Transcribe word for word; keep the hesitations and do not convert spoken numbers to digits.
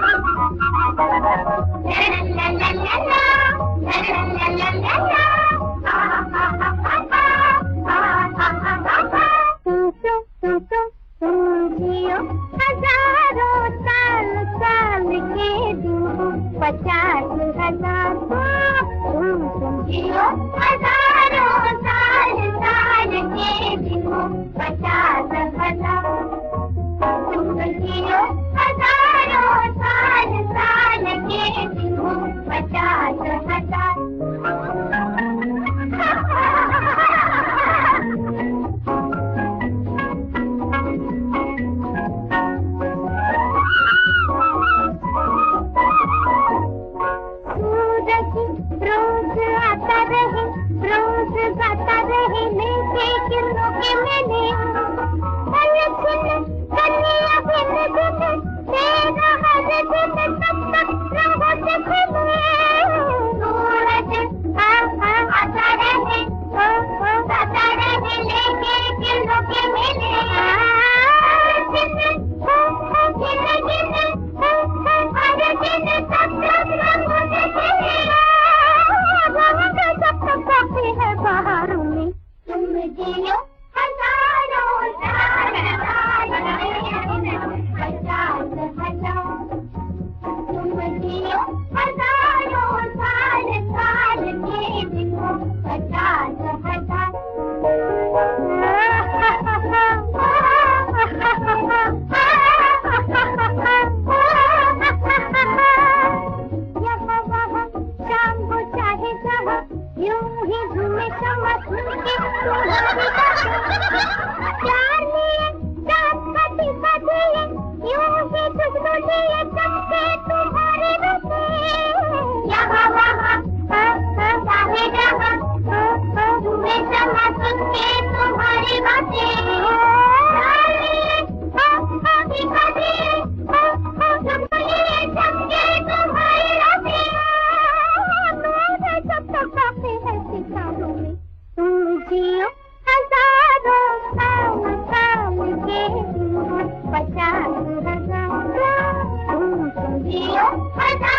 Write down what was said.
पचास हजार तुम तुम जियो हजारों साल साल के जियो पचास हजार तुम जियो हजारों साल साल के जियो पचास हजार रोज आता रहे रोज गाता रहे मिलके किरणों के मेले पल छिन कन्या बिन बिन तेरा हर दिन तब तक रहो से खुले सूरज आ आ आता रहे ओ ओ गाता रहे लेके किरणों के मेले छिन ओ ओ गिन गिन ओ ओ हर दिन तब तक रहो से खुले है बहारों में तुम जियो हजारों साल साल पचास हजार तुम जियो हजारों साल साल के जियो पचास हजार शाम हो चाहे जहाँ यूं ही झूमे शम्मा झूमके तुम्हारी बातें प्यार लिए साथ कटी बदिए यूं ही जुगनू लिए चमके तुम्हारी बातें यहाँ वहाँ चाहे जहाँ झूमे शम्मा झूमके तुम्हारी बातें प्यार लिए साथ कटी बदिए जुगनू लिए चमके तुम्हारी बातें काफी है सितारों में तुम जियो हजारों साल साल के पचास हजार तुम जियो हजारों